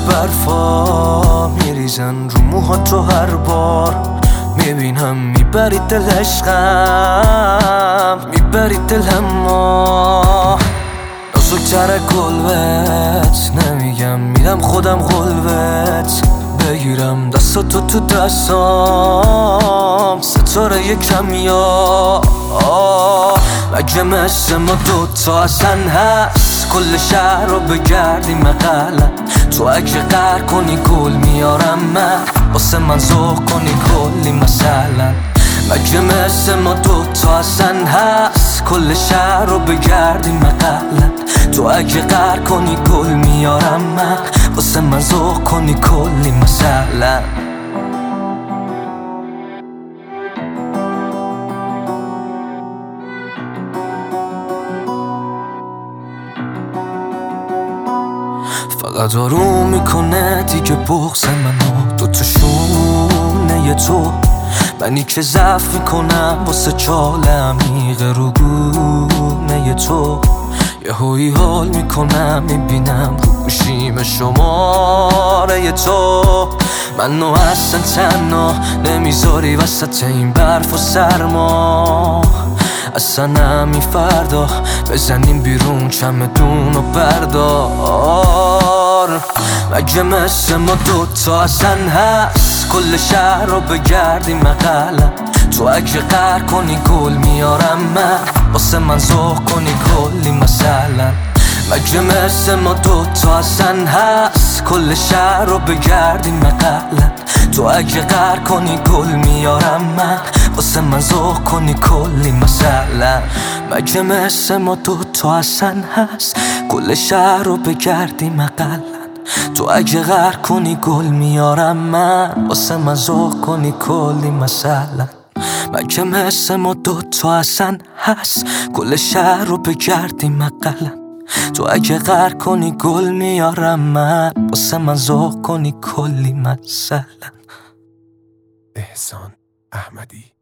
برفا میریزن رو موها تو هر بار میبینم میبرید دل عشقم میبرید دلم ما نازکتر گلوت نمیگم میرم خودم قلبت بگیرم دستاتو تو دستام ستاره یکم یا مگه مثل ما دوتا اصلا هست کل شهر رو بگردیم اقلا تو اگه قهر کنی گل میارم من واسه من ذوق کنی کلی مثلا مگه مثل ما دوتا اصلا هست کل شهر رو بگردیم اقلا تو اگه قهر کنی گل میارم من واسه من ذوق کنی کلی مثلا فقط آروم میکنه دیگه بغض منو دوتا شونه تو منی که ضعف میکنم واسه چال عمیق رو گونه تو یه هوی حال میکنم میبینم رو گوشیم شماره تو منو اصلا تنها نمیذاری وسط این برف و سرما اصلا همین فردا بزنیم بیرون چمدون و بردار مگه مثل ما دوتا اصلا هست کل شهر رو بگردیم اقلا تو اگه قهر کنی گل میارم من واسه من ذوق کنی کلی مثلا مگه مثل ما دوتا اصلا هست کل شهر رو بگردیم اقلا تو اگه قهر کنی گل میارم من واسه من ذوق کنی کلی مثلا مگه مثل ما دوتا اصلا هست کل شهر رو بگردیم اقلا تو اگه قهر کنی گل میارم من واسه من ذوق کنی کلی مثلا مگه مثل ما دوتا اصلا هست کل شهر رو بگردیم اقلا تو اگه قهر کنی گل میارم من واسه من ذوق کنی کلی مثلا احسان احمدی